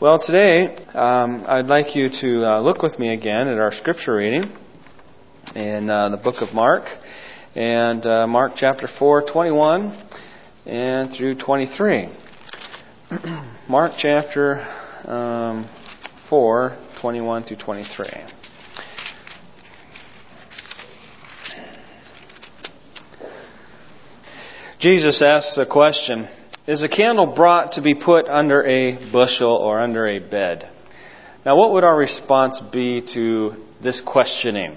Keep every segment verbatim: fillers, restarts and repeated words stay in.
Well, today um, I'd like you to uh, look with me again at our scripture reading in uh, the book of Mark, and uh, Mark chapter four, twenty-one and through twenty-three. Mark chapter um, four, twenty-one through twenty-three. Jesus asks a question. Is a candle brought to be put under a bushel or under a bed? Now, what would our response be to this questioning?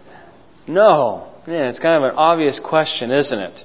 No. Yeah, it's kind of an obvious question, isn't it?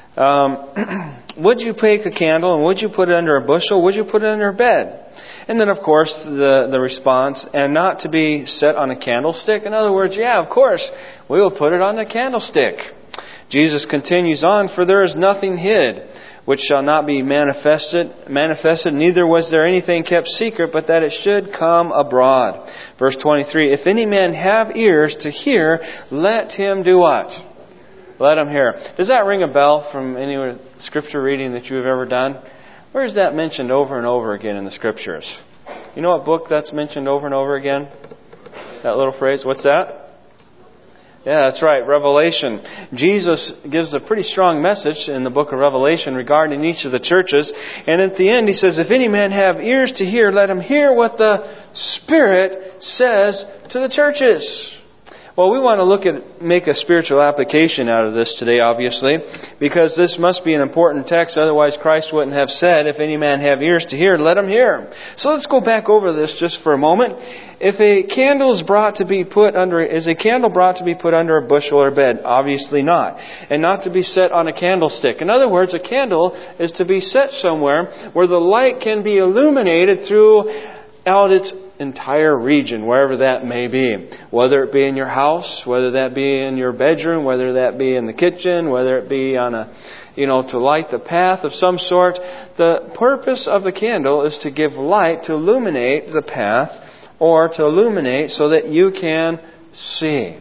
Um, would you take a candle and would you put it under a bushel? Would you put it under a bed? And then, of course, the, the response, and not to be set on a candlestick. In other words, yeah, of course, we will put it on a candlestick. Jesus continues on, for there is nothing hid which shall not be manifested, manifested, neither was there anything kept secret, but that it should come abroad. Verse twenty-three, if any man have ears to hear, let him do what? Let him hear. Does that ring a bell from any scripture reading that you have ever done? Where is that mentioned over and over again in the scriptures? You know what book that's mentioned over and over again? That little phrase, what's that? Yeah, that's right, Revelation. Jesus gives a pretty strong message in the book of Revelation regarding each of the churches. And at the end he says, if any man have ears to hear, let him hear what the Spirit says to the churches. Well, we want to look at, make a spiritual application out of this today, obviously, because this must be an important text. Otherwise, Christ wouldn't have said, if any man have ears to hear, let him hear. So let's go back over this just for a moment. If a candle is brought to be put under, is a candle brought to be put under a bushel or bed? Obviously not. And not to be set on a candlestick. In other words, a candle is to be set somewhere where the light can be illuminated throughout its entire region, wherever that may be. Whether it be in your house, whether that be in your bedroom, whether that be in the kitchen, whether it be on a, you know, to light the path of some sort. The purpose of the candle is to give light, to illuminate the path, or to illuminate so that you can see.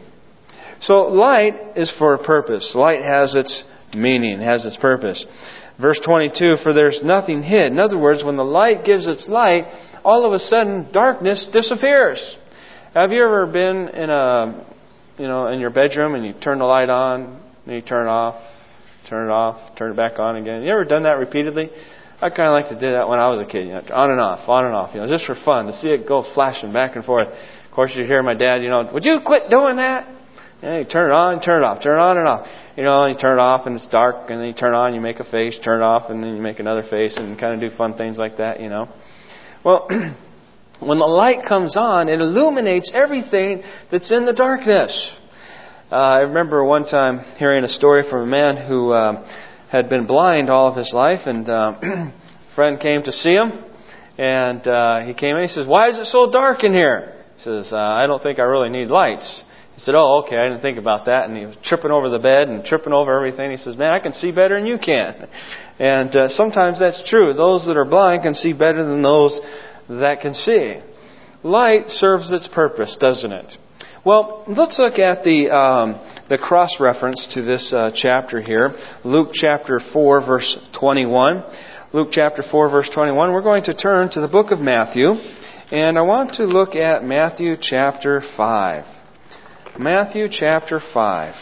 So light is for a purpose. Light has its meaning, has its purpose. Verse twenty-two, for there's nothing hid. In other words, when the light gives its light, all of a sudden darkness disappears. Have you ever been in a, you know, in your bedroom and you turn the light on, and you turn it off, turn it off, turn it back on again? You ever done that repeatedly? I kind of like to do that when I was a kid, you know, on and off, on and off, you know, just for fun, to see it go flashing back and forth. Of course, you hear my dad, you know, would you quit doing that? And you turn it on, turn it off, turn it on and off. You know, you turn it off and it's dark, and then you turn it on, you make a face, turn it off, and then you make another face, and kind of do fun things like that, you know. Well, when the light comes on, it illuminates everything that's in the darkness. Uh, I remember one time hearing a story from a man who uh, had been blind all of his life, and uh, a friend came to see him, and uh, he came in and he says, why is it so dark in here? He says, uh, I don't think I really need lights. He said, oh, okay, I didn't think about that. And he was tripping over the bed and tripping over everything. He says, man, I can see better than you can. And uh, sometimes that's true. Those that are blind can see better than those that can see. Light serves its purpose, doesn't it? Well, let's look at the um, the cross-reference to this uh, chapter here. Luke chapter four, verse twenty-one. Luke chapter four, verse twenty-one. We're going to turn to the book of Matthew. And I want to look at Matthew chapter five. Matthew chapter five.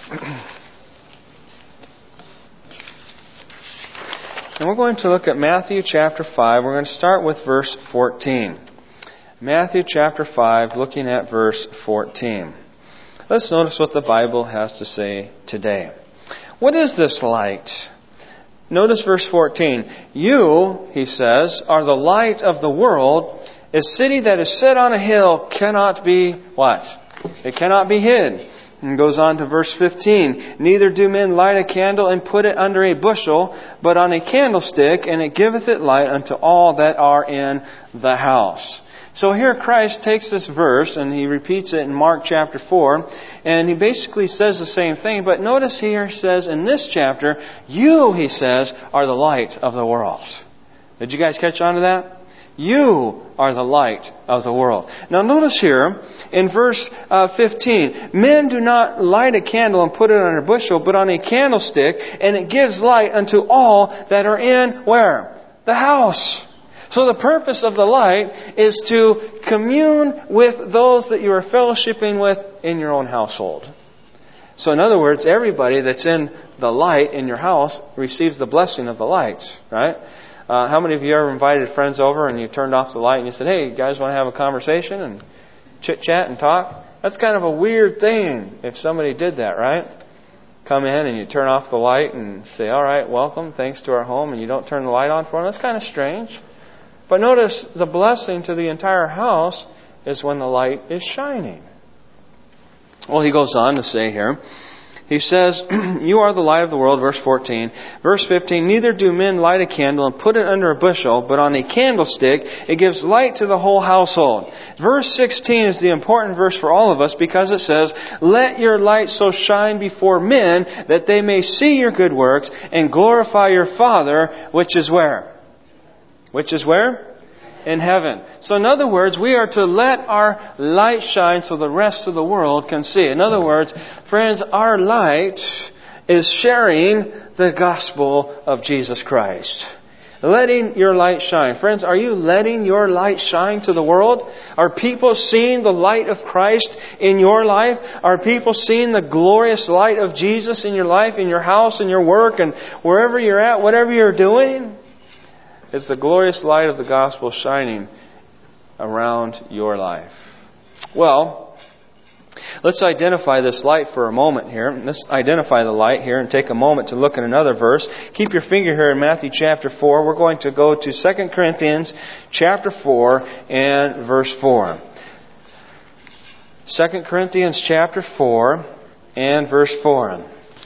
And we're going to look at Matthew chapter five. We're going to start with verse fourteen. Matthew chapter five, looking at verse fourteen. Let's notice what the Bible has to say today. What is this light? Notice verse fourteen. You, he says, are the light of the world. A city that is set on a hill cannot be what? It cannot be hid. And goes on to verse fifteen. Neither do men light a candle and put it under a bushel, but on a candlestick, and it giveth it light unto all that are in the house. So here Christ takes this verse and he repeats it in Mark chapter four, and he basically says the same thing. But notice here he says in this chapter, you, he says, are the light of the world. Did you guys catch on to that? You are the light of the world. Now notice here in verse uh, fifteen, men do not light a candle and put it on a bushel, but on a candlestick, and it gives light unto all that are in, where? The house. So the purpose of the light is to commune with those that you are fellowshipping with in your own household. So in other words, everybody that's in the light in your house receives the blessing of the light, right? Uh, how many of you ever invited friends over and you turned off the light and you said, hey, you guys want to have a conversation and chit-chat and talk? That's kind of a weird thing if somebody did that, right? Come in and you turn off the light and say, all right, welcome, thanks to our home, and you don't turn the light on for them. That's kind of strange. But notice the blessing to the entire house is when the light is shining. Well, he goes on to say here, he says, you are the light of the world, verse fourteen. Verse fifteen, neither do men light a candle and put it under a bushel, but on a candlestick it gives light to the whole household. Verse sixteen is the important verse for all of us because it says, let your light so shine before men that they may see your good works and glorify your Father, which is where? Which is where? In heaven. So in other words, we are to let our light shine so the rest of the world can see. In other words, friends, our light is sharing the gospel of Jesus Christ. Letting your light shine. Friends, are you letting your light shine to the world? Are people seeing the light of Christ in your life? Are people seeing the glorious light of Jesus in your life, in your house, in your work, and wherever you're at, whatever you're doing? Is the glorious light of the gospel shining around your life? Well, let's identify this light for a moment here. Let's identify the light here and take a moment to look at another verse. Keep your finger here in Matthew chapter four. We're going to go to Second Corinthians chapter four and verse four. Second Corinthians chapter four and verse four.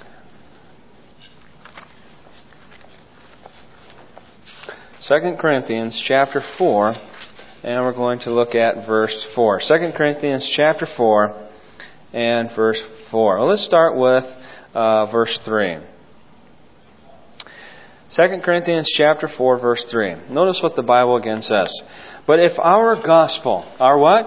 Second Corinthians chapter four, and we're going to look at verse four. Second Corinthians chapter four and verse four. Well, let's start with uh, verse three. Second Corinthians chapter four, verse three. Notice what the Bible again says. But if our gospel, our what?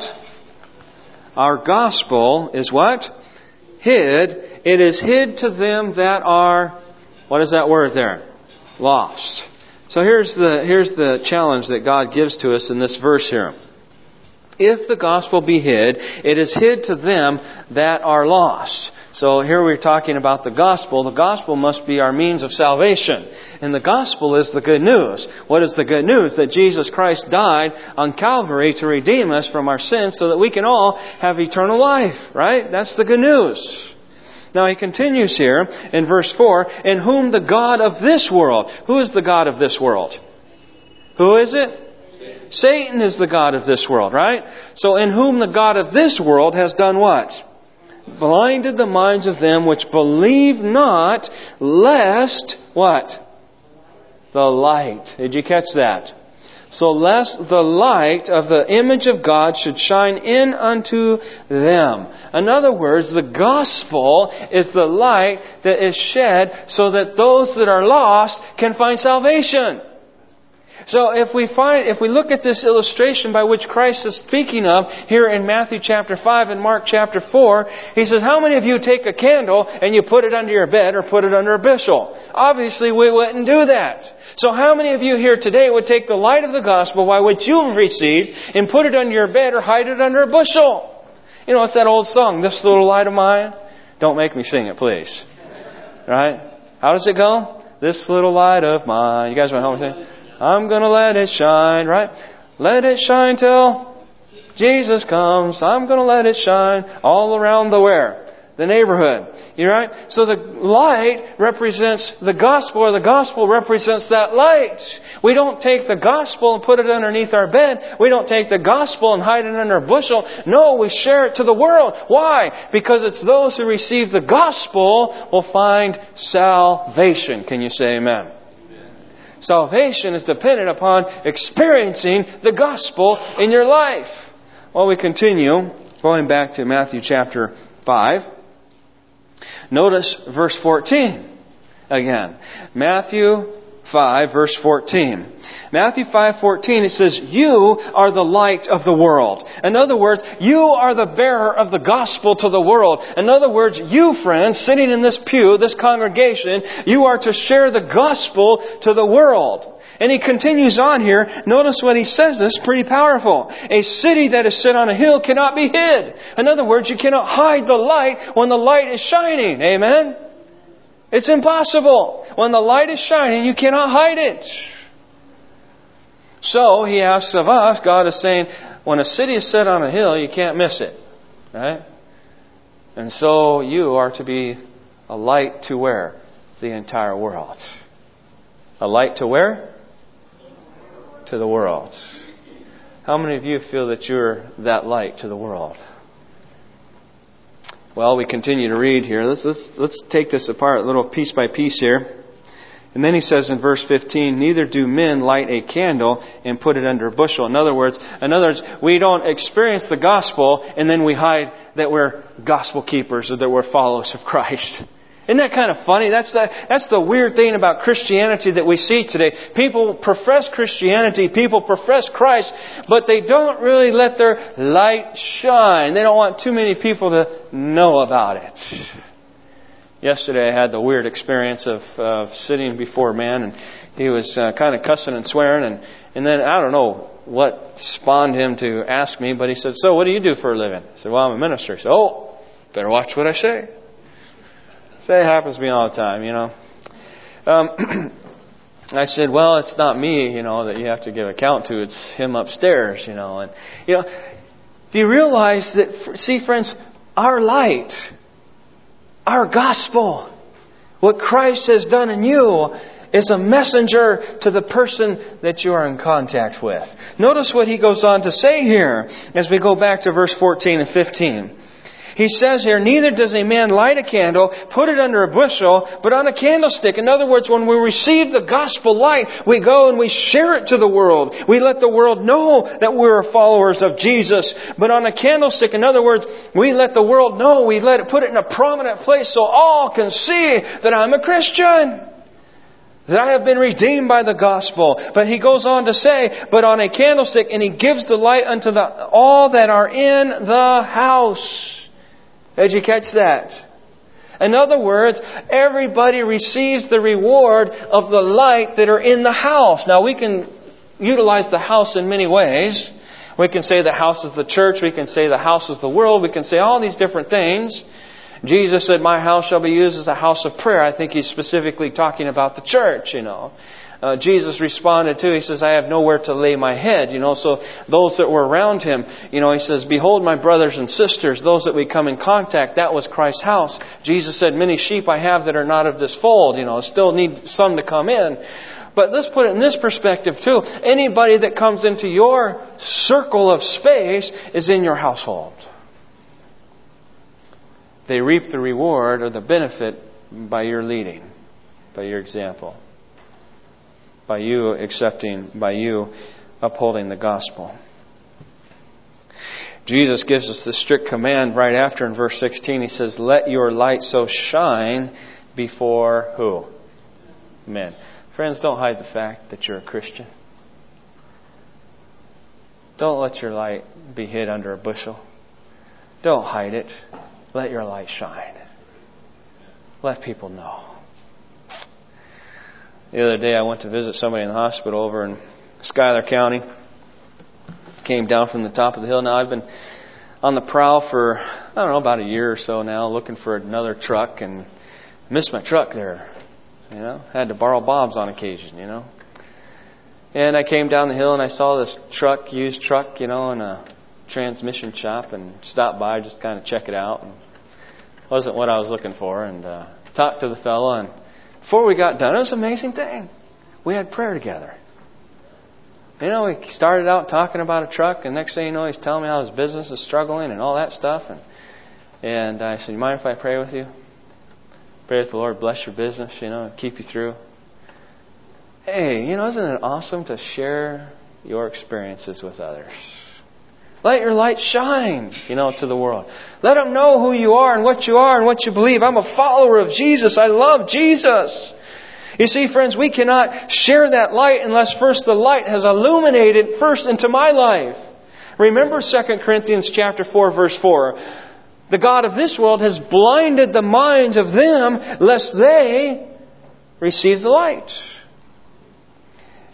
Our gospel is what? Hid. It is hid to them that are, what is that word there? Lost. So here's the here's the challenge that God gives to us in this verse here. If the gospel be hid, it is hid to them that are lost. So here we're talking about the gospel. The gospel must be our means of salvation. And the gospel is the good news. What is the good news? That Jesus Christ died on Calvary to redeem us from our sins so that we can all have eternal life, right? That's the good news. Now he continues here in verse four, in whom the God of this world. Who is the God of this world? Who is it? Satan. Satan is the God of this world, right? So in whom the God of this world has done what? Blinded the minds of them which believe not, lest what? The light. Did you catch that? So lest the light of the image of God should shine in unto them. In other words, the gospel is the light that is shed so that those that are lost can find salvation. So if we find, if we look at this illustration by which Christ is speaking of here in Matthew chapter five and Mark chapter four, He says, how many of you take a candle and you put it under your bed or put it under a bushel? Obviously we wouldn't do that. So how many of you here today would take the light of the gospel by which you've received and put it under your bed or hide it under a bushel? You know, it's that old song, this little light of mine. Don't make me sing it, please. Right? How does it go? This little light of mine. You guys want to help me sing? I'm going to let it shine, right? Let it shine till Jesus comes. I'm going to let it shine all around the where? The neighborhood. You right? So the light represents the gospel, or the gospel represents that light. We don't take the gospel and put it underneath our bed. We don't take the gospel and hide it under a bushel. No, we share it to the world. Why? Because it's those who receive the gospel will find salvation. Can you say amen? Salvation is dependent upon experiencing the gospel in your life. Well, we continue, going back to Matthew chapter five. Notice verse fourteen again. Matthew five, verse fourteen. Matthew five fourteen, it says, you are the light of the world. In other words, you are the bearer of the gospel to the world. In other words, you friends, sitting in this pew, this congregation, you are to share the gospel to the world. And he continues on here. Notice what he says. This is pretty powerful. A city that is set on a hill cannot be hid. In other words, you cannot hide the light when the light is shining. Amen? It's impossible. When the light is shining, you cannot hide it. So he asks of us, God is saying, when a city is set on a hill, you can't miss it. Right? And so you are to be a light to where? The entire world. A light to where? To the world. How many of you feel that you're that light to the world? Well, we continue to read here. Let's let's let's take this apart a little piece by piece here. And then he says in verse fifteen, neither do men light a candle and put it under a bushel. In other words, in other words, we don't experience the gospel and then we hide that we're gospel keepers or that we're followers of Christ. Isn't that kind of funny? That's the, that's the weird thing about Christianity that we see today. People profess Christianity, people profess Christ, but they don't really let their light shine. They don't want too many people to know about it. Yesterday I had the weird experience of uh, sitting before a man, and he was uh, kind of cussing and swearing, and, and then I don't know what spawned him to ask me, but he said, so what do you do for a living? I said, well, I'm a minister. He said, oh, better watch what I say. So it happens to me all the time, you know. Um, I said, well, it's not me, you know, that you have to give account to. It's him upstairs, you know. And, you know, do you realize that, see, friends, our light, our gospel, what Christ has done in you is a messenger to the person that you are in contact with. Notice what he goes on to say here as we go back to verse fourteen and fifteen. He says here, neither does a man light a candle, put it under a bushel, but on a candlestick. In other words, when we receive the gospel light, we go and we share it to the world. We let the world know that we're followers of Jesus. But on a candlestick, in other words, we let the world know, we let it put it in a prominent place so all can see that I'm a Christian. That I have been redeemed by the gospel. But he goes on to say, but on a candlestick, and he gives the light unto the, all that are in the house. Did you catch that? In other words, everybody receives the reward of the light that are in the house. Now we can utilize the house in many ways. We can say the house is the church. We can say the house is the world. We can say all these different things. Jesus said, my house shall be used as a house of prayer. I think he's specifically talking about the church, you know. Uh, Jesus responded too. He says, I have nowhere to lay my head. You know, so those that were around him, you know, he says, behold my brothers and sisters, those that we come in contact, that was Christ's house. Jesus said, many sheep I have that are not of this fold. You know, still need some to come in. But let's put it in this perspective too. Anybody that comes into your circle of space is in your household. They reap the reward or the benefit by your leading, by your example. By you accepting, by you upholding the gospel. Jesus gives us the strict command right after in verse sixteen. He says, let your light so shine before who? Men. Friends, don't hide the fact that you're a Christian. Don't let your light be hid under a bushel. Don't hide it. Let your light shine. Let people know. The other day I went to visit somebody in the hospital over in Schuyler County. Came down from the top of the hill. Now I've been on the prowl for, I don't know, about a year or so now, looking for another truck, and missed my truck there. You know, had to borrow Bob's on occasion, you know. And I came down the hill and I saw this truck, used truck, you know, in a transmission shop, and stopped by just kind of check it out. And it wasn't what I was looking for, and uh, talked to the fella, and before we got done, it was an amazing thing. We had prayer together. You know, we started out talking about a truck, and next thing you know, he's telling me how his business is struggling and all that stuff. And and I said, you mind if I pray with you? Pray that the Lord bless your business, you know, and keep you through. Hey, you know, isn't it awesome to share your experiences with others? Let your light shine, you know, to the world. Let them know who you are and what you are and what you believe. I'm a follower of Jesus. I love Jesus. You see, friends, we cannot share that light unless first the light has illuminated first into my life. Remember Second Corinthians chapter four, verse four. The God of this world has blinded the minds of them lest they receive the light.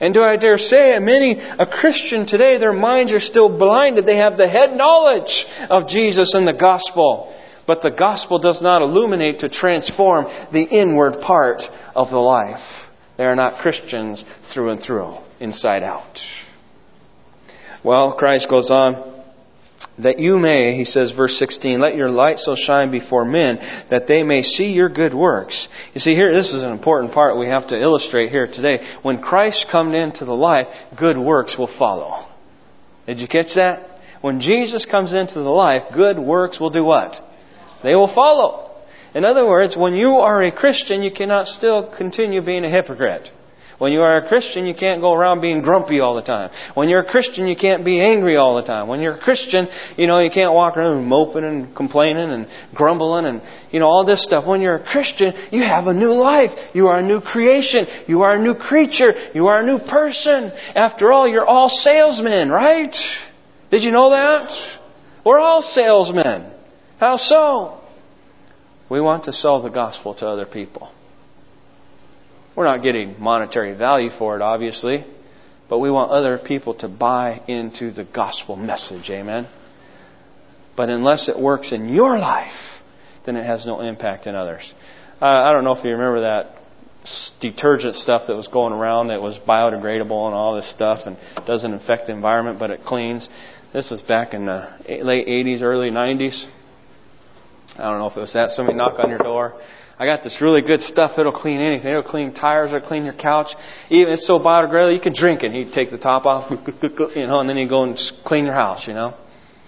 And do I dare say it, many, a Christian today, their minds are still blinded. They have the head knowledge of Jesus and the gospel. But the gospel does not illuminate to transform the inward part of the life. They are not Christians through and through, inside out. Well, Christ goes on, that you may, he says, verse sixteen, let your light so shine before men that they may see your good works. You see here, this is an important part we have to illustrate here today. When Christ comes into the life, good works will follow. Did you catch that? When Jesus comes into the life, good works will do what? They will follow. In other words, when you are a Christian, you cannot still continue being a hypocrite. When you are a Christian, you can't go around being grumpy all the time. When you're a Christian, you can't be angry all the time. When you're a Christian, you know, you can't walk around moping and complaining and grumbling and, you know, all this stuff. When you're a Christian, you have a new life. You are a new creation. You are a new creature. You are a new person. After all, you're all salesmen, right? Did you know that? We're all salesmen. How so? We want to sell the gospel to other people. We're not getting monetary value for it, obviously, but we want other people to buy into the gospel message. Amen? But unless it works in your life, then it has no impact in others. Uh, I don't know if you remember that detergent stuff that was going around that was biodegradable and all this stuff and doesn't affect the environment, but it cleans. This was back in the late eighties, early nineties. I don't know if it was that. Somebody knock on your door. I got this really good stuff. It'll clean anything. It'll clean tires. It'll clean your couch. Even it's so biodegradable you can drink it. He'd take the top off, you know, and then he'd go and clean your house, you know.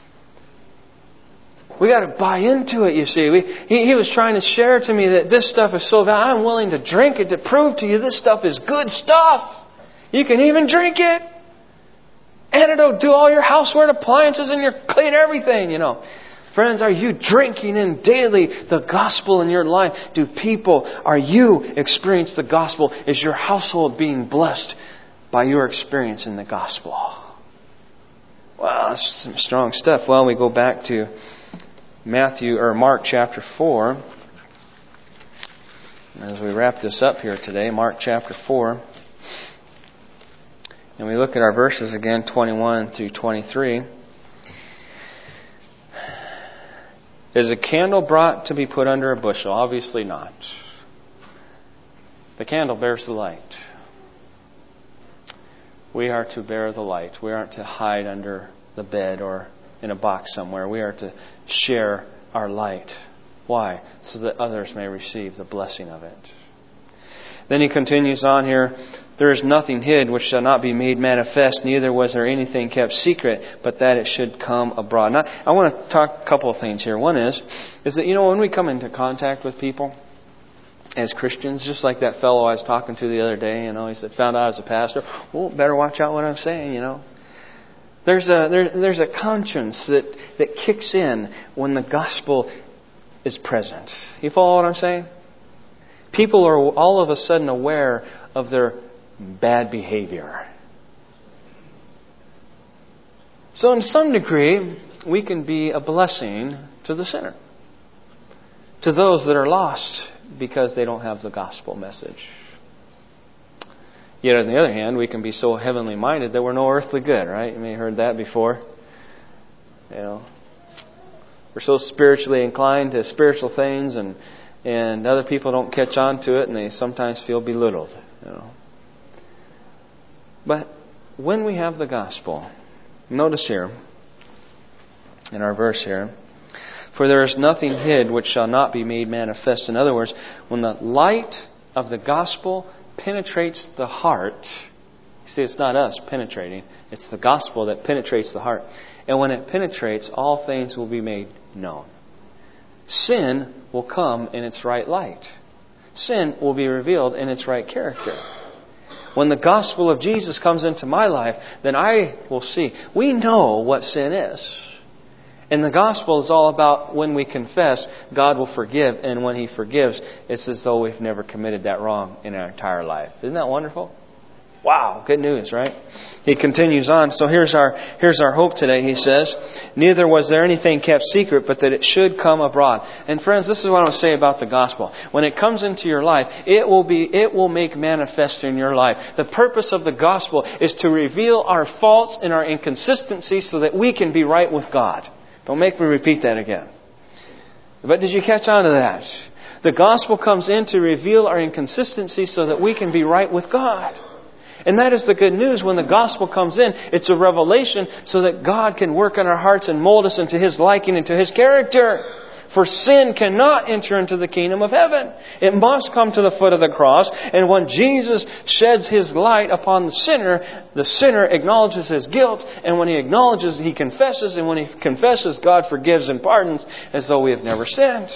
We got to buy into it, you see. We, he, he was trying to share to me that this stuff is so valuable. I'm willing to drink it to prove to you this stuff is good stuff. You can even drink it. And it'll do all your housework appliances and your clean everything, you know. Friends, are you drinking in daily the gospel in your life? Do people, are you experiencing the gospel? Is your household being blessed by your experience in the gospel? Wow, that's some strong stuff. Well, we go back to Matthew or Mark chapter four. As we wrap this up here today, Mark chapter four. And we look at our verses again, twenty-one through twenty-three. Is a candle brought to be put under a bushel? Obviously not. The candle bears the light. We are to bear the light. We aren't to hide under the bed or in a box somewhere. We are to share our light. Why? So that others may receive the blessing of it. Then he continues on here. There is nothing hid which shall not be made manifest, neither was there anything kept secret, but that it should come abroad. Now, I want to talk a couple of things here. One is, is that, you know, when we come into contact with people as Christians, just like that fellow I was talking to the other day, you know, he said, found out I was a pastor. Well, better watch out what I'm saying, you know. There's a there, there's a conscience that, that kicks in when the gospel is present. You follow what I'm saying? People are all of a sudden aware of their bad behavior. So in some degree, we can be a blessing to the sinner. To those that are lost because they don't have the gospel message. Yet on the other hand, we can be so heavenly minded that we're no earthly good, right? You may have heard that before. You know, we're so spiritually inclined to spiritual things and and other people don't catch on to it and they sometimes feel belittled, you know. But when we have the gospel, notice here, in our verse here, for there is nothing hid which shall not be made manifest. In other words, when the light of the gospel penetrates the heart, you see, it's not us penetrating, it's the gospel that penetrates the heart. And when it penetrates, all things will be made known. Sin will come in its right light. Sin will be revealed in its right character. When the gospel of Jesus comes into my life, then I will see. We know what sin is. And the gospel is all about when we confess, God will forgive. And when He forgives, it's as though we've never committed that wrong in our entire life. Isn't that wonderful? Wow, good news, right? He continues on. So here's our here's our hope today. He says, neither was there anything kept secret, but that it should come abroad. And friends, this is what I want to say about the gospel. When it comes into your life, it will be it will make manifest in your life. The purpose of the gospel is to reveal our faults and our inconsistencies so that we can be right with God. Don't make me repeat that again. But did you catch on to that? The gospel comes in to reveal our inconsistencies so that we can be right with God. And that is the good news. When the gospel comes in, it's a revelation so that God can work in our hearts and mold us into His liking and to His character. For sin cannot enter into the kingdom of heaven. It must come to the foot of the cross. And when Jesus sheds His light upon the sinner, the sinner acknowledges his guilt. And when he acknowledges, he confesses. And when he confesses, God forgives and pardons as though we have never sinned.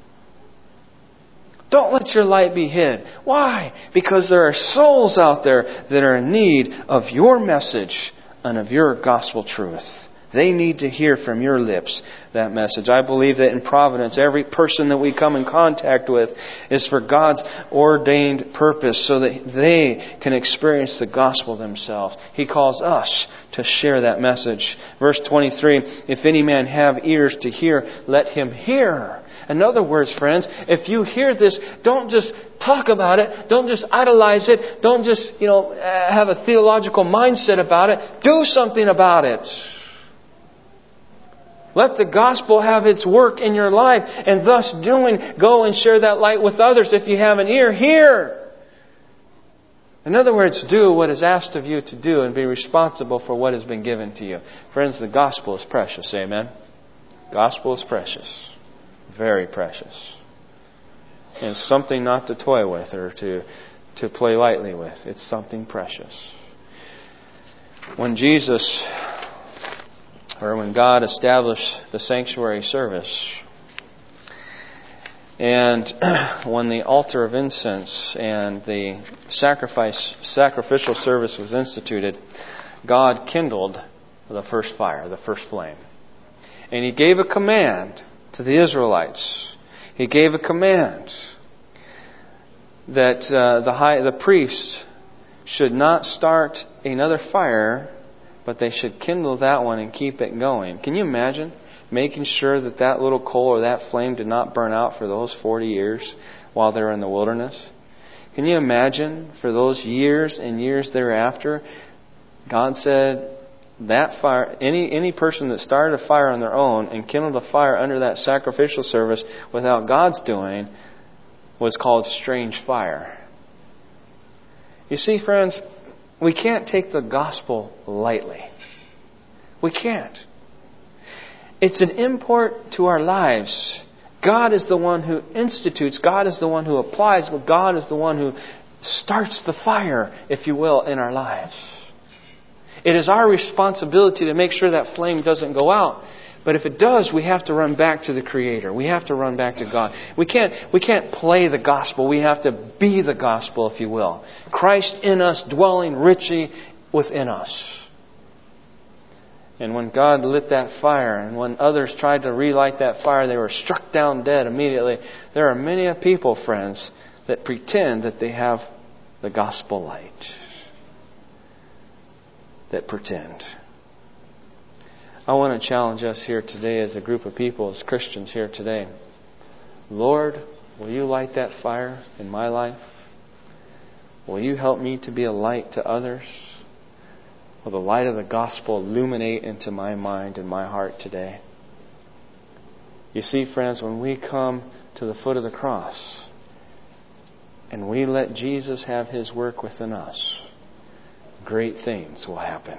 Don't let your light be hid. Why? Because there are souls out there that are in need of your message and of your gospel truth. They need to hear from your lips that message. I believe that in Providence, every person that we come in contact with is for God's ordained purpose so that they can experience the gospel themselves. He calls us to share that message. Verse twenty-three, if any man have ears to hear, let him hear. In other words, friends, if you hear this, don't just talk about it. Don't just idolize it. Don't just, you know, have a theological mindset about it. Do something about it. Let the gospel have its work in your life. And thus doing, go and share that light with others. If you have an ear, hear. In other words, do what is asked of you to do and be responsible for what has been given to you. Friends, the gospel is precious. Amen? Gospel is precious. Very precious. And it's something not to toy with or to, to play lightly with. It's something precious. When Jesus, or when God established the sanctuary service, and when the altar of incense and the sacrifice, sacrificial service was instituted, God kindled the first fire, the first flame. And He gave a command to the Israelites. He gave a command that uh, the high, the priest should not start another fire, but they should kindle that one and keep it going. Can you imagine making sure that that little coal or that flame did not burn out for those forty years while they were in the wilderness? Can you imagine for those years and years thereafter, God said, that fire, any any person that started a fire on their own and kindled a fire under that sacrificial service without God's doing was called strange fire. You see, friends, we can't take the gospel lightly. We can't. It's an import to our lives. God is the one who institutes. God is the one who applies. God is the one who starts the fire, if you will, in our lives. It is our responsibility to make sure that flame doesn't go out. But if it does, we have to run back to the Creator. We have to run back to God. We can't, we can't play the gospel. We have to be the gospel, if you will. Christ in us, dwelling richly within us. And when God lit that fire, and when others tried to relight that fire, they were struck down dead immediately. There are many people, friends, that pretend that they have the gospel light. That pretend. I want to challenge us here today as a group of people, as Christians here today. Lord, will you light that fire in my life? Will you help me to be a light to others? Will the light of the gospel illuminate into my mind and my heart today? You see, friends, when we come to the foot of the cross and we let Jesus have His work within us, great things will happen.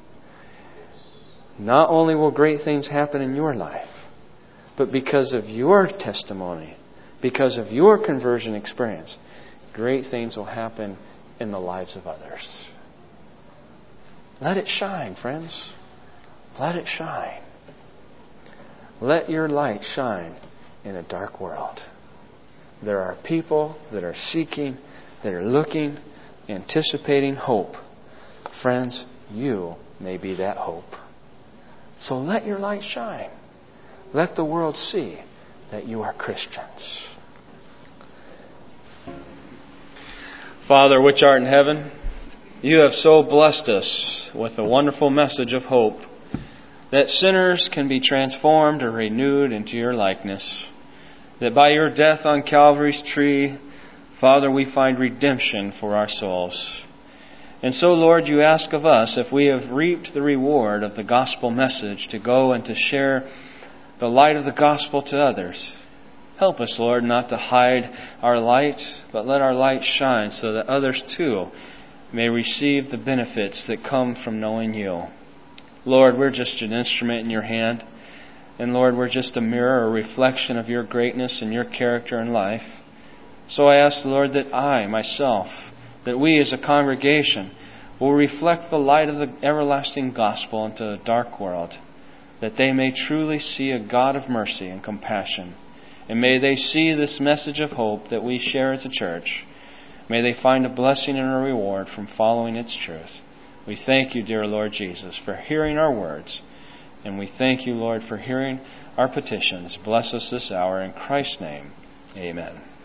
Not only will great things happen in your life, but because of your testimony, because of your conversion experience, great things will happen in the lives of others. Let it shine, friends. Let it shine. Let your light shine in a dark world. There are people that are seeking, that are looking, anticipating hope. Friends, you may be that hope. So let your light shine. Let the world see that you are Christians. Father, which art in heaven, You have so blessed us with the wonderful message of hope that sinners can be transformed or renewed into your likeness, that by your death on Calvary's tree, Father, we find redemption for our souls. And so, Lord, you ask of us, if we have reaped the reward of the gospel message, to go and to share the light of the gospel to others. Help us, Lord, not to hide our light, but let our light shine so that others too may receive the benefits that come from knowing you. Lord, we're just an instrument in your hand. And Lord, we're just a mirror, a reflection of your greatness and your character and life. So I ask, Lord, that I, myself, that we as a congregation will reflect the light of the everlasting gospel into a dark world, that they may truly see a God of mercy and compassion. And may they see this message of hope that we share as a church. May they find a blessing and a reward from following its truth. We thank you, dear Lord Jesus, for hearing our words. And we thank you, Lord, for hearing our petitions. Bless us this hour in Christ's name. Amen.